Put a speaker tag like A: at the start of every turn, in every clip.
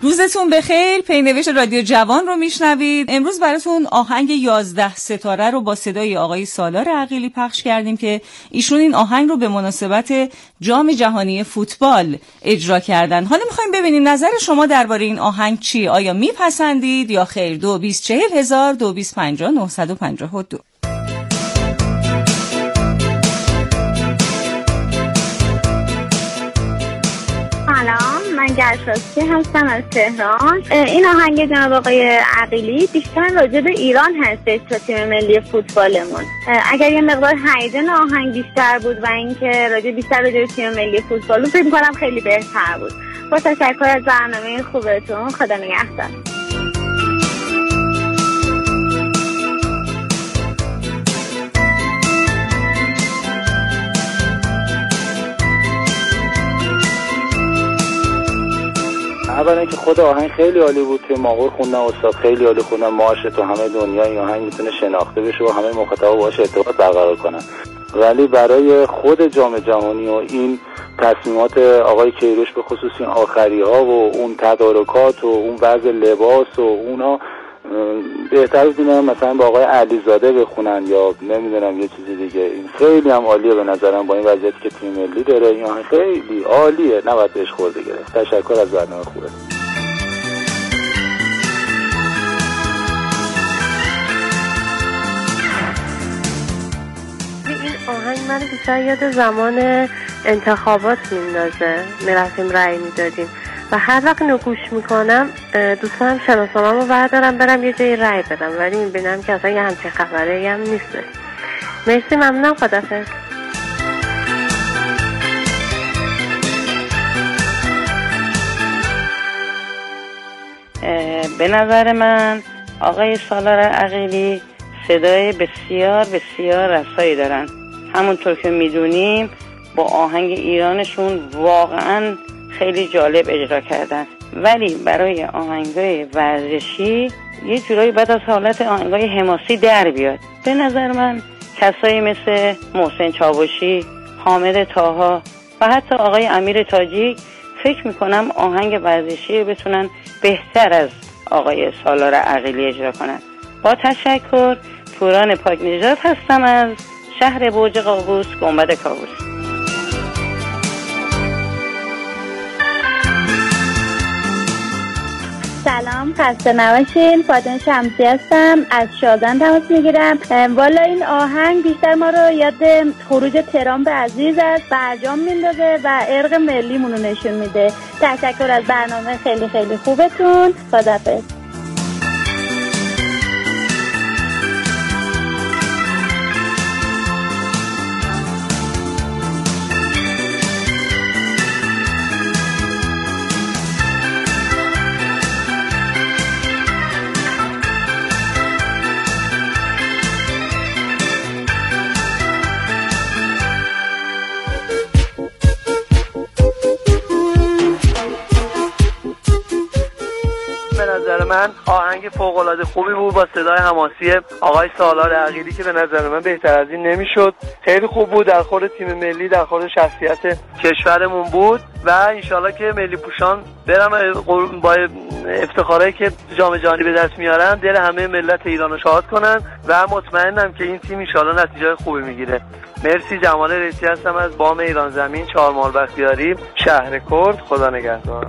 A: روزتون بخیر. پینوشت رادیو جوان رو میشنوید. امروز براتون آهنگ 11 ستاره رو با صدای آقای سالار عقیلی پخش کردیم که ایشون این آهنگ رو به مناسبت جام جهانی فوتبال اجرا کردن. حالا میخوایم ببینیم نظر شما درباره این آهنگ چیه؟ آیا میپسندید یا خیر؟ 224000 2250 952.
B: من گرشاستی هستم از تهران. این آهنگ جناب آقای عقیلی بیشتر راجع به ایران هستش تا تیم ملی فوتبالمون. اگر یه مقدار هیجان آهنگ بیشتر بود و اینکه بیشتر راجع به تیم ملی فوتبال فکر می‌کنم خیلی بهتر بود. با تشکر از برنامه خوبتون. خدا نگهدار.
C: اولا که خود آهنگ خیلی عالی بود، توی ماهور خوندن استاد خیلی عالی خوندن، ماهاش تو همه دنیا این آهنگ میتونه شناخته بشه و همه مخاطبا باهاش ارتباط برقرار کنن. ولی برای خود جام جهانی و این تصمیمات آقای کیروش به خصوص این آخری ها و اون تدارکات و اون وضع لباس و اونا بهتر میدونم مثلا با آقای علیزاده بخونن یا نمیدونم یه چیزی دیگه. این خیلی هم عالیه به نظرم با این وضعیتی که تیم ملی داره. این آهنگ خیلی عالیه، نباید بهش خورده گرفت. تشکر از برنامه خوبه.
D: این آهنگ من بیشتر یاد زمان انتخابات میندازه، میرفتیم رأی میدادیم و هر وقت اینو گوش میکنم دوست دارم شناسنامه‌مو بردارم برم یه جایی رأی بدم، ولی میبینم که اصلا یه همچین خبری هم نیست. مرسی، ممنونم. خداحافظ.
E: به نظر من آقای سالار عقیلی صدای بسیار بسیار رسایی دارن. همونطور که میدونیم با آهنگ ایرانشون واقعا خیلی جالب اجرا کردن، ولی برای آهنگای ورزشی یه جورایی بعد از حالت آهنگای حماسی در بیاد. به نظر من کسایی مثل محسن چاوشی، حامد طاها و حتی آقای امیر تاجیک فکر میکنم آهنگ ورزشی بتونن بهتر از آقای سالار عقیلی اجرا کنن. با تشکر. پوران پاک نژاد هستم از شهر برج قابوس، گنبد کاووس.
B: سلام، خسته نباشین. فاطمه شمسی هستم، از شازن تماس میگیرم. والا این آهنگ بیشتر ما رو یاد خروج ترامپ عزیز از برجام میندازه و ارق ملیمون رو نشون میده. تشکر از برنامه خیلی خیلی خوبتون. خداحافظ.
F: من آهنگ فوق‌العاده خوبی بود با صدای حماسی آقای سالار عقیلی که به نظر من بهتر از این نمیشد. خیلی خوب بود، در خور تیم ملی، در خور شخصیت کشورمون بود و انشالله که ملی پوشان برن با افتخارایی که جام جهانی به دست میارن دل همه ملت ایرانو شاد کنن و مطمئنم که این تیم انشالله نتیجه خوبی میگیره. مرسی. جمال رئیسی هستم از بام ایران زمین، چهارمال بختیاری، شهر کرد. خدا نگهدار.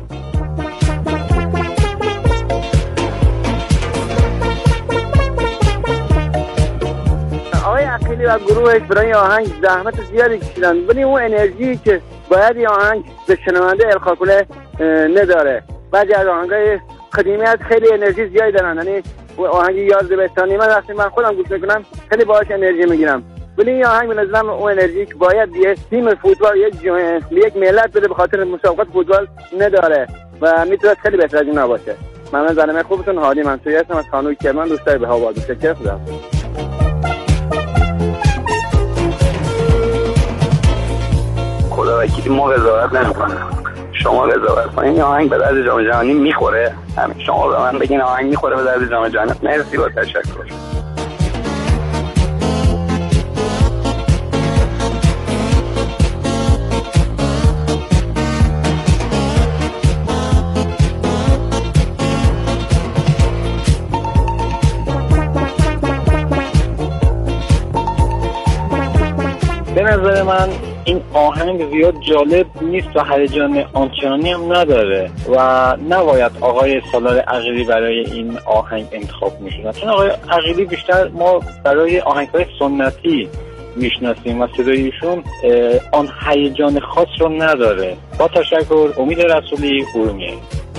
G: آقای عقیلی و گروهش برای آهنگ زحمت زیادی کشیدن، ولی اون انرژی که باید این آهنگ به شنونده القا کنه نداره. بعضی از آهنگای قدیمی از خیلی انرژی زیادی دارن، یعنی آهنگ یاد بستانی من خودم گوش میکنم خیلی باهاش انرژی میگیرم، ولی این آهنگ به نظرم اون انرژی که باید یه تیم فوتبال یک ملت بده به خاطر مسابقات فوتبال نداره و میتونه خیلی بهتر از این باشه. من برنامه خوبتون هادی منصوری هستم از خانوی کرمان، دوستای به هوا دوست خدا.
C: خدا وکیلی ما قضاوت نمی‌کنم، شما قضاوت کنین. این آهنگ به درد جام جهانی میخوره؟ همین شما به من بگین آهنگ میخوره به درد جام جهانی. مرسی، با تشکر.
H: من این آهنگ زیاد جالب نیست و هیجان آنچنانی هم نداره و نباید آقای سالار عقیلی برای این آهنگ انتخاب میشدن، چون آقای عقیلی بیشتر ما برای آهنگ‌های سنتی میشناسیم و صدای ایشون آن هیجان خاص رو نداره. با تشکر، امید رسولی، ارومیه.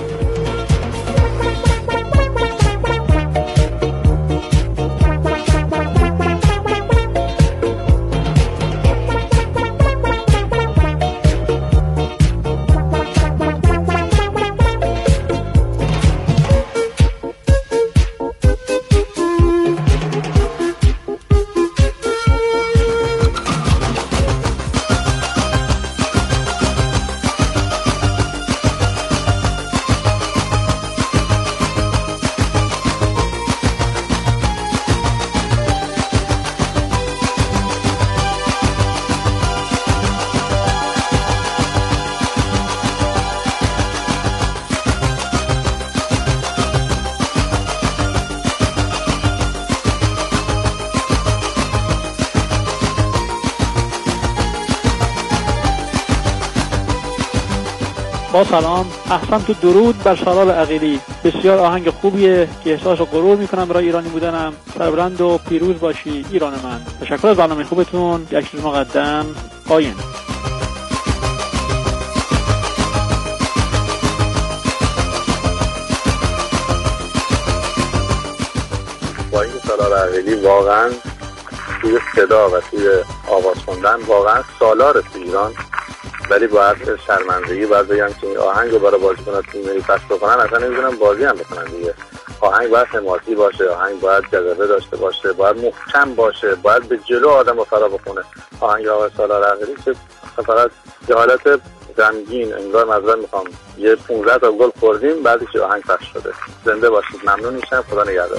I: با سلام، احسن تو درود بر سالار عقیلی. بسیار آهنگ خوبیه که احساس غرور میکنم برای ایرانی بودنم. سربلند و پیروز باشی ایران من. تشکر از برنامه خوبتون. یک روز مقدم قایم.
J: با این سالار عقیلی واقعا توی صدا و توی آواز خوندن واقعا سالار تو ایران، ولی باید شرمندگی باید بگم که این آهنگ رو برای بازیکن‌ها تیم ملی پخش بکنن، اصلا نمی‌دونم بازی هم بکنن دیگه. آهنگ باید حماسی باشه، آهنگ باید جذبه داشته باشه، باید محکم باشه، باید به جلو آدم رو فرا بخونه. آهنگ آقای سالار عقیلی که فقط یه حالت غمگین، انگار معذرت می‌خوام یه 15 تا گل خوردیم بعدش آهنگ پخش شده. زنده باشید، ممنون میشم، خدا نگهدار.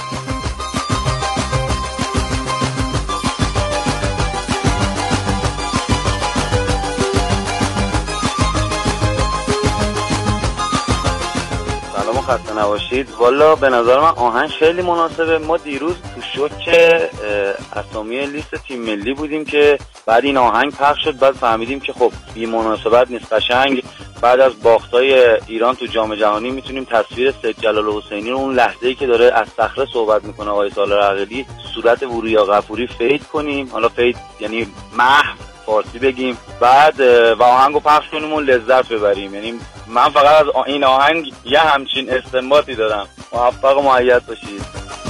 K: خسته نباشید. والا به نظر من آهنگ خیلی مناسبه. ما دیروز تو شوک اسامی لیست تیم ملی بودیم که بعد این آهنگ پخش شد، بعد فهمیدیم که خب بی مناسبت نیست. قشنگ بعد از باختای ایران تو جام جهانی میتونیم تصویر سید جلال حسینی رو اون لحظه‌ای که داره از صخره صحبت میکنه آقای سالار عقیلی صورت وریا غفوری فید کنیم. حالا فید یعنی محو فارسی بگیم، بعد و آهنگو پخش کنیم و لذت ببریم. یعنی من فقط از این آهنگ یه همچین استنباطی دارم. موفق و مؤید باشید.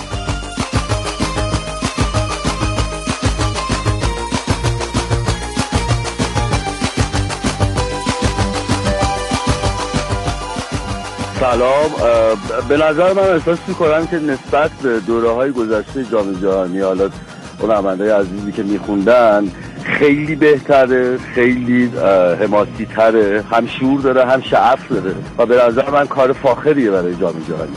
L: سلام. به نظر من احساس می‌کنم که نسبت به دوره‌های گذشته جام جهانی، حالا اون نماینده‌های عزیزی که می‌خوندن، خیلی بهتره، خیلی حماسی تره، هم شعور داره هم شعف داره و به نظر من کار فاخریه برای جام جهانی.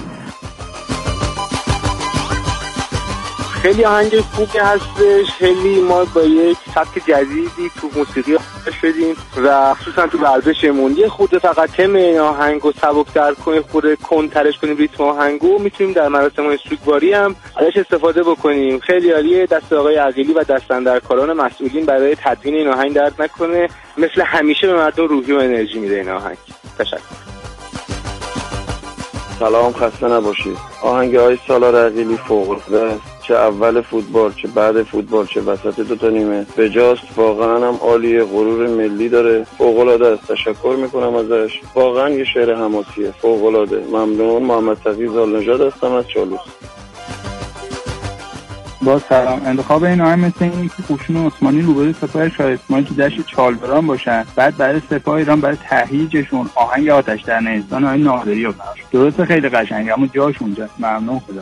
M: خیلی آهنگ خوبی هستش. خیلی ما با یک سبک جدیدی تو موسیقی آشنا شدیم و خصوصا تو ورزشمون یه خورده فقط تم این آهنگو سبک‌تر کنیم، خورده کنترش کنیم ریتم آهنگو، میتونیم در مراسم سوگواری هم ازش استفاده بکنیم. خیلی عالیه. دست آقای عقیلی و دست اندرکاران مسئولین برای تدوین این آهنگ درد نکنه. مثل همیشه به مردم روحی و انرژی میده این آهنگ. تشکر.
N: سلام، خسته نباشید. آهنگ های سالار عقیلی فوق‌العاده است، چه اول فوتبال چه بعد فوتبال چه وسط دو تا نیمه. بجاست، واقعا هم عالیه، غرور ملی داره، فوق‌العاده است. تشکر میکنم ازش. واقعا یه شعر حماسیه، فوق‌العاده. ممنون. محمد تقی زالنژاد هستم از چالوس.
O: با سلام. انتخاب این آهنگ مثل این که قشون عثمانی روبروی سپاه شاه اسماعیل که دشت چالبران باشن، بعد برای سپاه ایران برای تهییجشون آهنگ آتش در نیستان آهنگ نادری رو پخش. درسته خیلی قشنگه اما جاش اونجا. ممنون. خدا.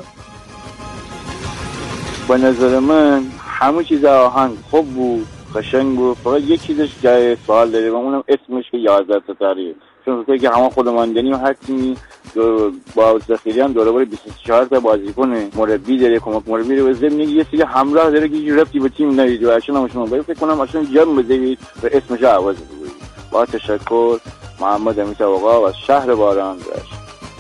P: به نظر من همه چیز آهنگ خوب بود، قشنگ بود، فقط یک چیزش جای سوال داره و اونم اسمش که 11 ستاره. چون که همه خودمان دنیم هر تیمی با ذخیره هم داره 24 تا بازیکن مربی داره، کمک مربی داره و ضمن یه سری همراه داره که هیچ ربطی به تیم نداره. اصلا شما باید فکر کنم اصلا جرم بزنید و اسمش عوض بگیرید. با تشکر. محمد امید آقا از شهر باران داشت.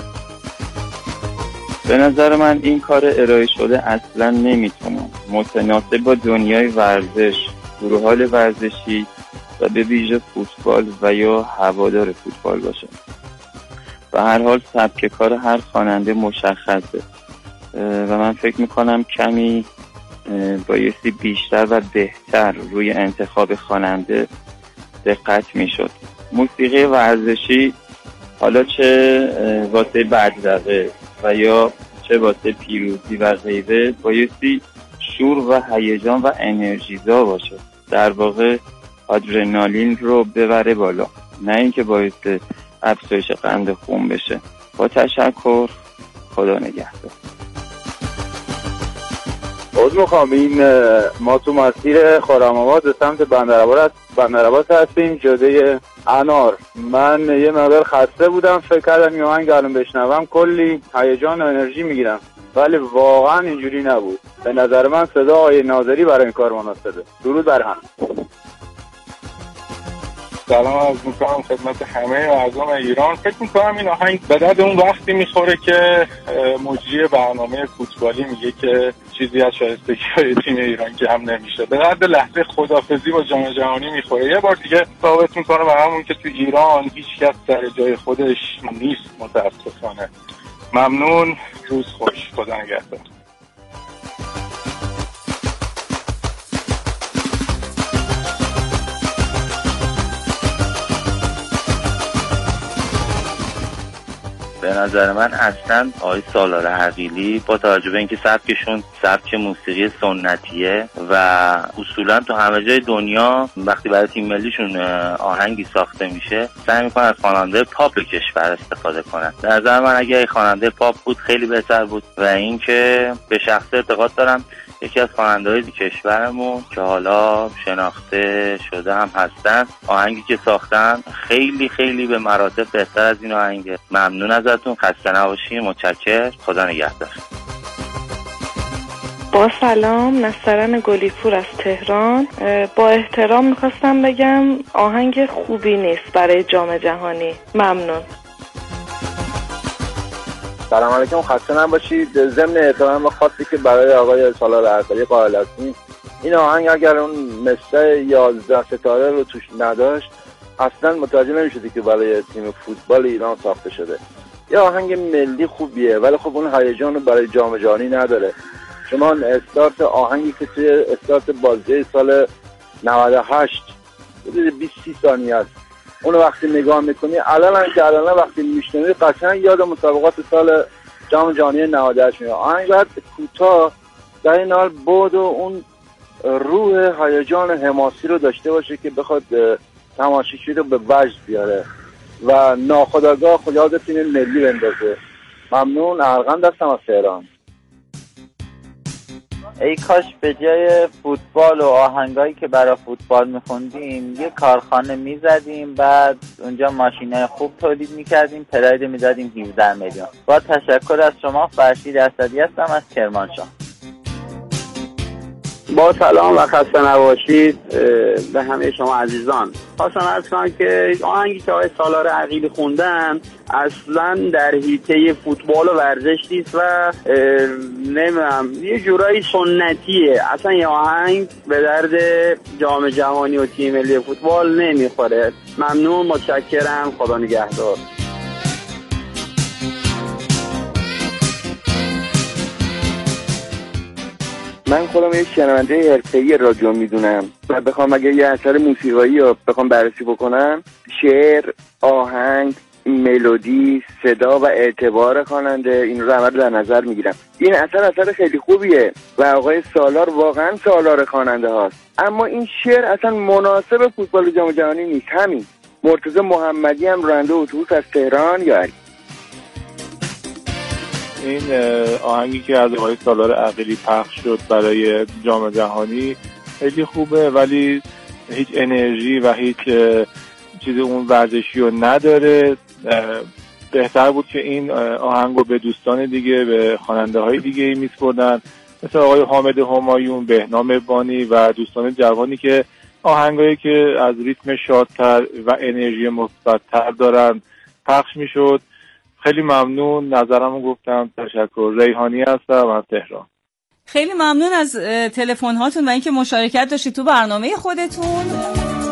Q: به نظر من این کار ارائه شده اصلا نمیتونه متناسب با دنیای ورزش گروه‌های ورزشی و به ویژه فوتبال و یا هوادار فوتبال باشه. و هر حال سبک کار هر خواننده مشخصه و من فکر میکنم کمی بایستی بیشتر و بهتر روی انتخاب خواننده دقت میشد. موسیقی ورزشی حالا چه واسه بدرقه و یا چه واسه پیروزی و غیره بایستی شور و هیجان و انرژیزا باشه، در واقع آدرنالین رو ببره بالا، نه اینکه باعث افزایش قند خون بشه. با تشکر، خدا نگهدار.
C: عذر میخوام، این ما تو مسیر خرم‌آباد به سمت بندرعباس هستیم، جاده انار. من یه مقدار خسته بودم، فکر کردم این آهنگ الان بشنوم کلی هیجان و انرژی میگیرم، ولی واقعا اینجوری نبود. به نظر من صدا آقای ناظری برای این کار مناسبه. درود بر هم.
R: سلام عرض میکنم خدمت همه مردم ایران. فکر میکنم این آهنگ به درد اون وقتی میخوره که مجری برنامه فوتبالی میگه که چیزی از شایستگی‌های تیم ایران که هم نمیشه. به درد لحظه خدافظی با جام جهانی میخوره. یه بار دیگه ثابت میکنه برامون که تو ایران هیچ کس سر جای خودش نیست متاسفانه. ممنون، روز خوش، خدا نگهدار.
K: به نظر من اصلا آقای سالار عقیلی با توجه به اینکه سبکشون سبک موسیقی سنتیه و اصولا تو همه جای دنیا وقتی برای تیم ملیشون آهنگی ساخته میشه سعی میکنن از خواننده پاپ کشور استفاده کنن. به نظر من اگه خواننده پاپ بود خیلی بهتر بود و اینکه به شخص اعتقاد دارم یکی از خواننده‌های کشورمون که حالا شناخته شده هم هستن آهنگی که ساختن خیلی خیلی به مراتب بهتر از این آهنگه. ممنون ازتون، خسته نباشین، متشکرم، خدا نگهدار.
S: با سلام، نسترن گلیپور از تهران. با احترام میخواستم بگم آهنگ خوبی نیست برای جام جهانی. ممنون.
C: سلام علیکم، خسته نباشید. ضمن احترام خاصی که برای آقای سالار عقیلی قائل هستیم، این آهنگ اگر اون مثل 11 ستاره رو توش نداشت اصلا متوجه نمیشدی که برای تیم فوتبال ایران ساخته شده. یه آهنگ ملی خوبیه ولی خب اون هیجان رو برای جام جهانی نداره. شما استارت آهنگی که توی استارت بازی سال 98 حدود 20-30 ثانیه است، اون وقتی نگاه میکنی الان وقتی میشنوی قشنگ یاد مسابقات سال جام جهانی 98 میاد. آهنگ باید کوتاه در این حال بود و اون روح هیجان حماسی رو داشته باشه که بخواد تماشاچی رو به وجد بیاره و ناخودآگاه یاد تیم ملی بندازه. ممنون. ارغند هستم از تهران.
T: ای کاش به جای فوتبال و آهنگایی که برای فوتبال میخوندیم یه کارخانه میزدیم، بعد اونجا ماشینای خوب تولید میکردیم، پراید میدادیم 17 میلیون. با تشکر از شما، فرشید اسدی هستم از کرمانشاه.
U: با سلام و خسته نباشید به همه شما عزیزان. خواستم عرض کنم که آهنگی که آقای سالار عقیلی خوندن اصلا در حیطه فوتبال و ورزش نیست و نمیدونم یه جورایی سنتیه. اصلا یه آهنگ به درد جام جهانی و تیم ملی فوتبال نمیخوره. ممنون، متشکرم، خدا نگهدار.
L: من خودم یک شنونده حرفه‌ای رادیو میدونم و بخوام اگه یه اثر موسیقایی رو بخوام بررسی بکنم، شعر، آهنگ، ملودی، صدا و اعتبار خواننده این رو همه رو در نظر میگیرم. این اثر خیلی خوبیه و آقای سالار واقعا سالار خواننده هاست، اما این شعر اصلا مناسب فوتبال جام جهانی نیست. همین مرتضی محمدی هم راننده اتوبوس از تهران یاری.
R: این آهنگی که از آقای سالار عقیلی پخش شد برای جام جهانی خیلی خوبه ولی هیچ انرژی و هیچ چیز اون ورزشی رو نداره. بهتر بود که این آهنگ رو به دوستان دیگه، به خواننده های دیگه میسپردن، مثل آقای حامد همایون، بهنام بانی و دوستان جوانی که آهنگایی که از ریتم شادتر و انرژی مثبت‌تر دارن پخش میشد. خیلی ممنون، نظرمو گفتم، تشکر. ریحانی هستم از تهران.
A: خیلی ممنون از تلفن هاتون و اینکه مشارکت داشتید تو برنامه خودتون.